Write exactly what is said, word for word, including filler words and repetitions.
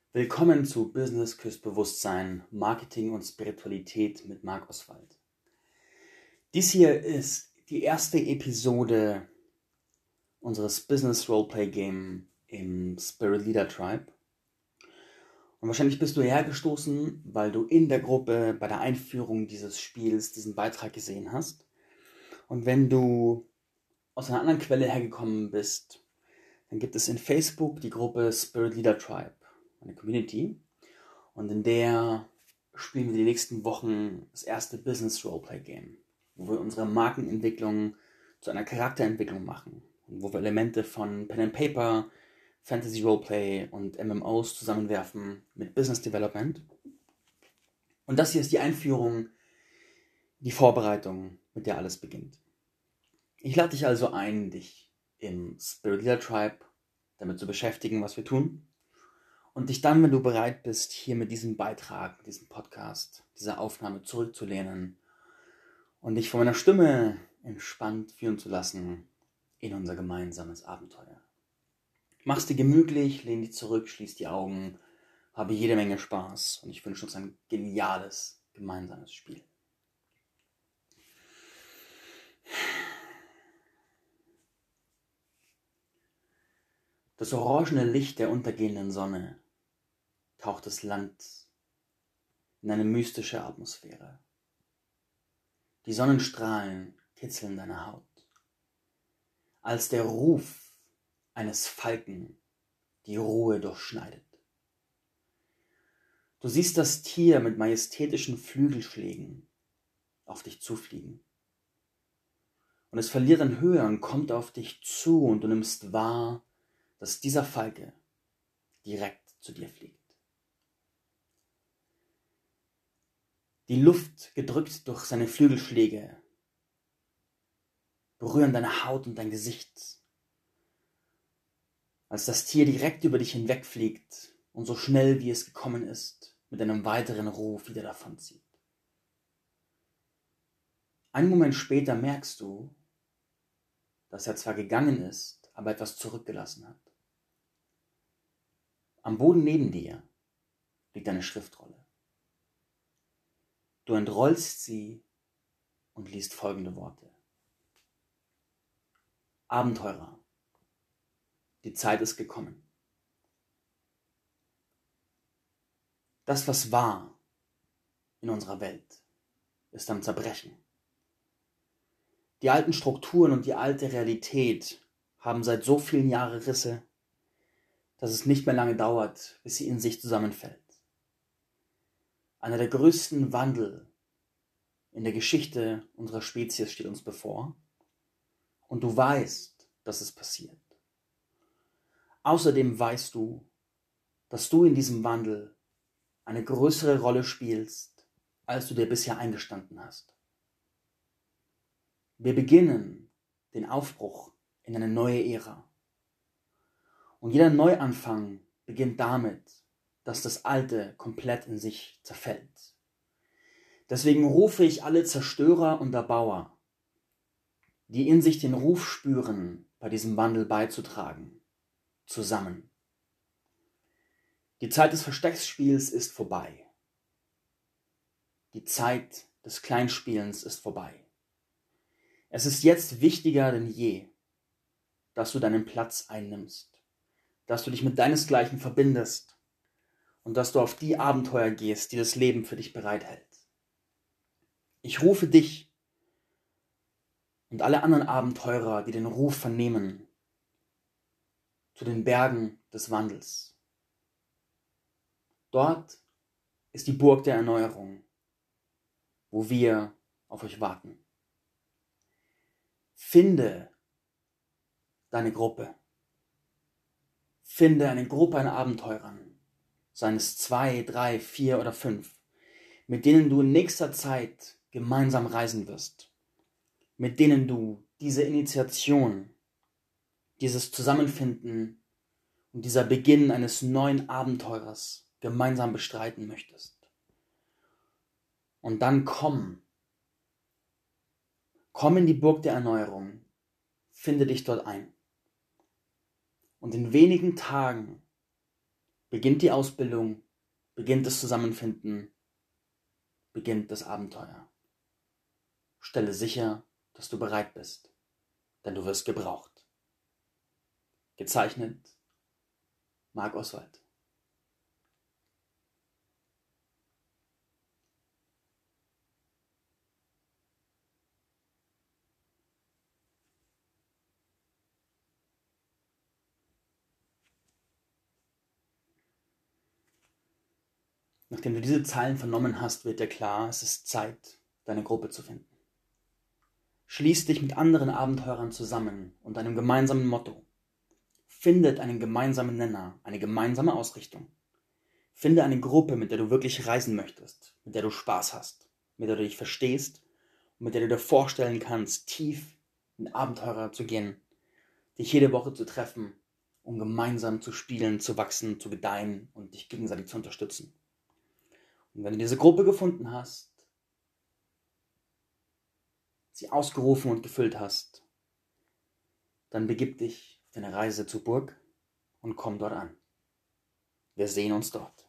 Willkommen zu Business küsst Bewusstsein, Marketing und Spiritualität mit Marc Oswald. Dies hier ist die erste Episode unseres Business Roleplay Game im Spirit Leader Tribe. Und wahrscheinlich bist du hergestoßen, weil du in der Gruppe bei der Einführung dieses Spiels diesen Beitrag gesehen hast. Und wenn du aus einer anderen Quelle hergekommen bist, dann gibt es in Facebook die Gruppe Spirit Leader Tribe, eine Community. Und in der spielen wir die nächsten Wochen das erste Business Roleplay Game, wo wir unsere Markenentwicklung zu einer Charakterentwicklung machen. Und wo wir Elemente von Pen and Paper, Fantasy Roleplay und M M Os zusammenwerfen mit Business Development. Und das hier ist die Einführung, die Vorbereitung, mit der alles beginnt. Ich lade dich also ein, dich im Spirit Leader Tribe damit zu beschäftigen, was wir tun. Und dich dann, wenn du bereit bist, hier mit diesem Beitrag, diesem Podcast, dieser Aufnahme zurückzulehnen und dich von meiner Stimme entspannt führen zu lassen in unser gemeinsames Abenteuer. Mach's dir gemütlich, lehn dich zurück, schließ die Augen, habe jede Menge Spaß und ich wünsche uns ein geniales gemeinsames Spiel. Das orangene Licht der untergehenden Sonne taucht das Land in eine mystische Atmosphäre. Die Sonnenstrahlen kitzeln deine Haut, als der Ruf eines Falken die Ruhe durchschneidet. Du siehst das Tier mit majestätischen Flügelschlägen auf dich zufliegen. Und es verliert an Höhe und kommt auf dich zu und du nimmst wahr, dass dieser Falke direkt zu dir fliegt. Die Luft, gedrückt durch seine Flügelschläge, berühren deine Haut und dein Gesicht, als das Tier direkt über dich hinwegfliegt und so schnell wie es gekommen ist, mit einem weiteren Ruf wieder davonzieht. Einen Moment später merkst du, dass er zwar gegangen ist, aber etwas zurückgelassen hat. Am Boden neben dir liegt eine Schriftrolle. Du entrollst sie und liest folgende Worte. Abenteurer, die Zeit ist gekommen. Das, was war in unserer Welt, ist am Zerbrechen. Die alten Strukturen und die alte Realität haben seit so vielen Jahren Risse, dass es nicht mehr lange dauert, bis sie in sich zusammenfällt. Einer der größten Wandel in der Geschichte unserer Spezies steht uns bevor und du weißt, dass es passiert. Außerdem weißt du, dass du in diesem Wandel eine größere Rolle spielst, als du dir bisher eingestanden hast. Wir beginnen den Aufbruch in eine neue Ära. Und jeder Neuanfang beginnt damit, dass das Alte komplett in sich zerfällt. Deswegen rufe ich alle Zerstörer und Erbauer, die in sich den Ruf spüren, bei diesem Wandel beizutragen, zusammen. Die Zeit des Verstecksspiels ist vorbei. Die Zeit des Kleinspielens ist vorbei. Es ist jetzt wichtiger denn je, dass du deinen Platz einnimmst, dass du dich mit deinesgleichen verbindest und dass du auf die Abenteuer gehst, die das Leben für dich bereithält. Ich rufe dich und alle anderen Abenteurer, die den Ruf vernehmen, zu den Bergen des Wandels. Dort ist die Burg der Erneuerung, wo wir auf euch warten. Finde deine Gruppe. Finde eine Gruppe an Abenteurern, seien es zwei, drei, vier oder fünf, mit denen du in nächster Zeit gemeinsam reisen wirst, mit denen du diese Initiation, dieses Zusammenfinden und dieser Beginn eines neuen Abenteurers gemeinsam bestreiten möchtest. Und dann komm, komm in die Burg der Erneuerung, finde dich dort ein. Und in wenigen Tagen beginnt die Ausbildung, beginnt das Zusammenfinden, beginnt das Abenteuer. Stelle sicher, dass du bereit bist, denn du wirst gebraucht. Gezeichnet, Marc Oswald. Nachdem du diese Zeilen vernommen hast, wird dir klar, es ist Zeit, deine Gruppe zu finden. Schließ dich mit anderen Abenteurern zusammen unter einem gemeinsamen Motto. Findet einen gemeinsamen Nenner, eine gemeinsame Ausrichtung. Finde eine Gruppe, mit der du wirklich reisen möchtest, mit der du Spaß hast, mit der du dich verstehst und mit der du dir vorstellen kannst, tief in Abenteurer zu gehen, dich jede Woche zu treffen, um gemeinsam zu spielen, zu wachsen, zu gedeihen und dich gegenseitig zu unterstützen. Und wenn du diese Gruppe gefunden hast, sie ausgerufen und gefüllt hast, dann begib dich auf deine Reise zur Burg und komm dort an. Wir sehen uns dort.